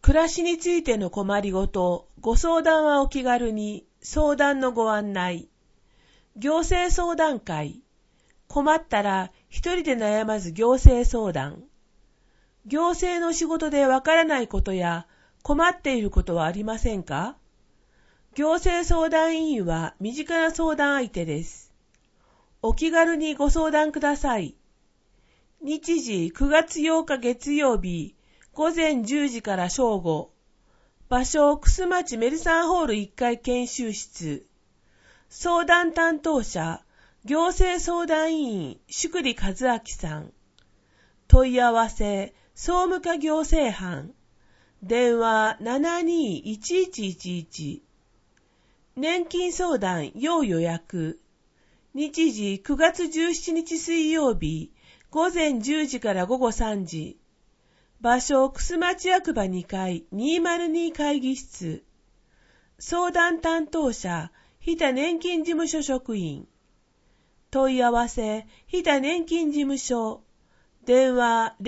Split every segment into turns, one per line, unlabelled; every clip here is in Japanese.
暮らしについての困りごと、ご相談はお気軽に、相談のご案内。行政相談会。困ったら一人で悩まず行政相談。行政の仕事でわからないことや困っていることはありませんか？行政相談委員は身近な相談相手です。お気軽にご相談ください。日時9月8日月曜日、午前10時から正午。場所、楠町メルサンホール1階研修室。相談担当者、行政相談委員、宿利和明さん。問い合わせ、総務課行政班。電話 72-1111。年金相談要予約。日時9月17日水曜日、午前10時から午後3時。場所、楠町役場2階202会議室。相談担当者、日田年金事務所職員。問い合わせ、日田年金事務所。電話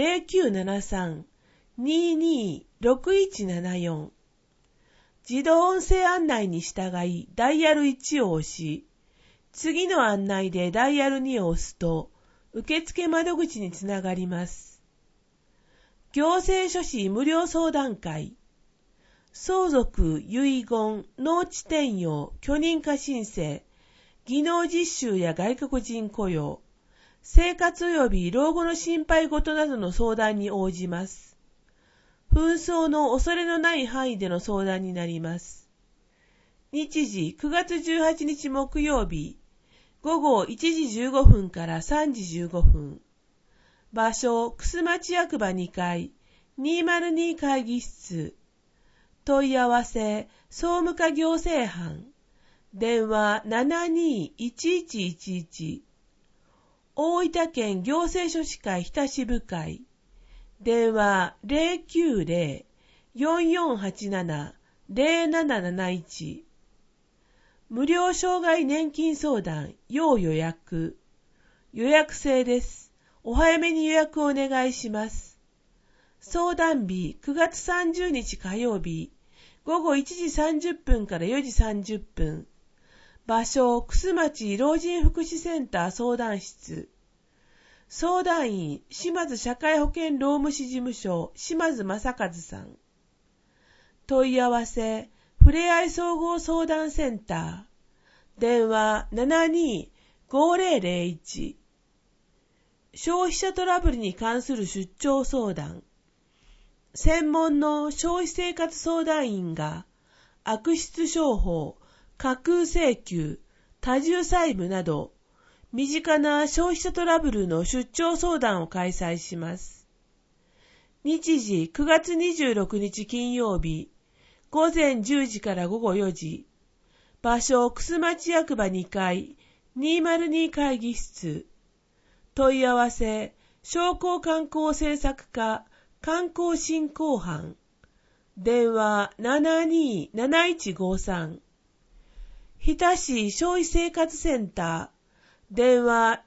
0973-226174。自動音声案内に従いダイヤル1を押し、次の案内でダイヤル2を押すと、受付窓口につながります。行政書士無料相談会。相続、遺言、農地転用、許認可申請、技能実習や外国人雇用、生活及び老後の心配事などの相談に応じます。紛争の恐れのない範囲での相談になります。日時9月18日木曜日、午後1時15分から3時15分。場所、楠町役場2階202会議室。問い合わせ、総務課行政班。電話 72-1111。大分県行政書士会日田支部会。電話 090-4487-0771。無料障害年金相談要予約。予約制です。お早めに予約をお願いします。相談日9月30日火曜日、午後1時30分から4時30分。場所、楠町老人福祉センター相談室。相談員、島津社会保険労務士事務所、島津正和さん。問い合わせ、ふれあい総合相談センター。電話 72-5001。消費者トラブルに関する出張相談。専門の消費生活相談員が悪質商法、架空請求、多重債務など身近な消費者トラブルの出張相談を開催します。日時9月26日金曜日、午前10時から午後4時。場所、楠町役場2階202会議室。問い合わせ、商工観光政策課観光振興班。電話 72-7153。日田市消費生活センター。電話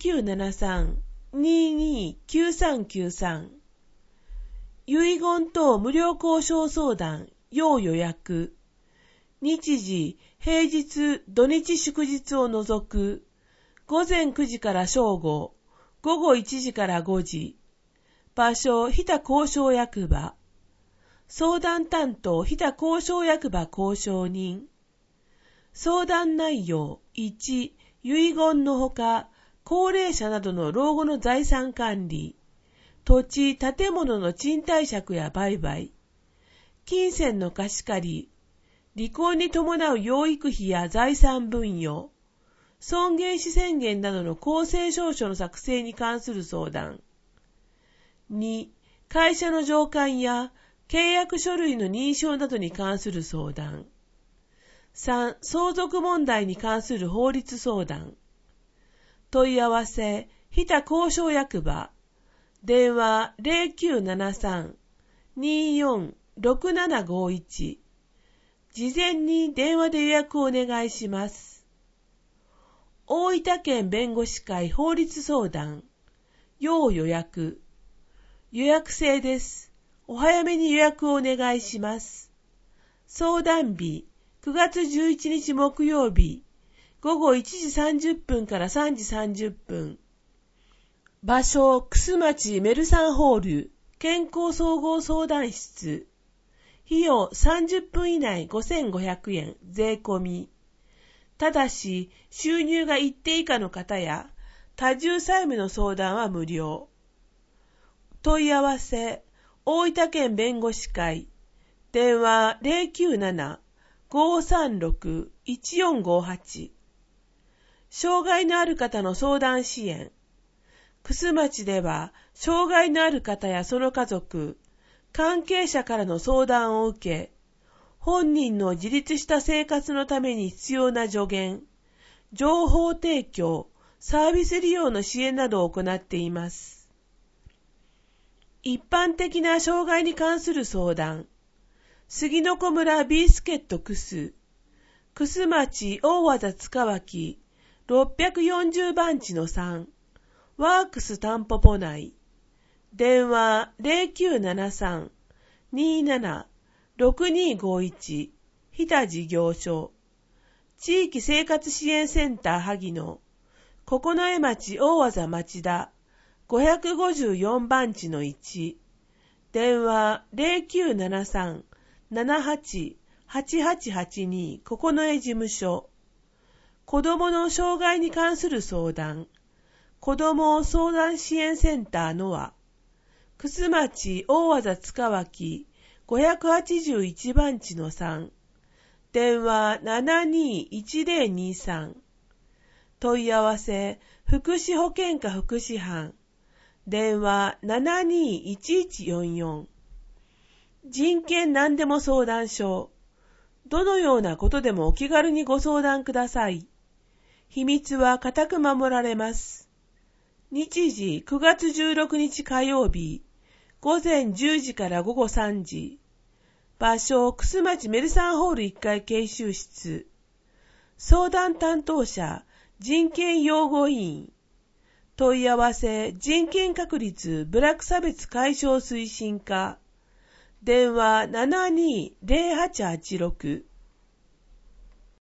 0973-229393。遺言等無料交渉相談要予約。日時、平日、土日祝日を除く。午前9時から正午。午後1時から5時。場所、日田交渉役場。相談担当、日田交渉役場交渉人。相談内容、1、遺言のほか、高齢者などの老後の財産管理、土地、建物の賃貸借や売買、金銭の貸し借り、離婚に伴う養育費や財産分与、尊厳死宣言などの公正証書の作成に関する相談。2、会社の上官や契約書類の認証などに関する相談。3、相続問題に関する法律相談。問い合わせ、日田交渉役場。電話 0973-246751。事前に電話で予約をお願いします。大分県弁護士会法律相談。要予約。予約制です。 お早めに予約をお願いします。相談日、9月11日木曜日、午後1時30分から3時30分。場所、楠町メルサンホール、健康総合相談室。費用30分以内5500円、税込み。ただし、収入が一定以下の方や、多重債務の相談は無料。問い合わせ、大分県弁護士会、電話097-536-1458。障害のある方の相談支援。楠町では、障害のある方やその家族、関係者からの相談を受け、本人の自立した生活のために必要な助言、情報提供、サービス利用の支援などを行っています。一般的な障害に関する相談、杉の子村ビースケット楠町大和田塚脇640番地の3、ワークスタンポポ内、電話0973-27-6251日田事業所、地域生活支援センター萩野、九重町大和田町田554番地の1、電話0973-78-8882九重事務所、子どもの障害に関する相談、子ども相談支援センターのは、楠町大和田塚脇581番地の3、電話721023、問い合わせ、福祉保健課福祉班、電話721144、人権何でも相談所、どのようなことでもお気軽にご相談ください。秘密は固く守られます。日時9月16日火曜日、午前10時から午後3時。場所、楠町メルサンホール1階研修室。相談担当者、人権擁護委員。問い合わせ、人権確立部落差別解消推進課。電話720886。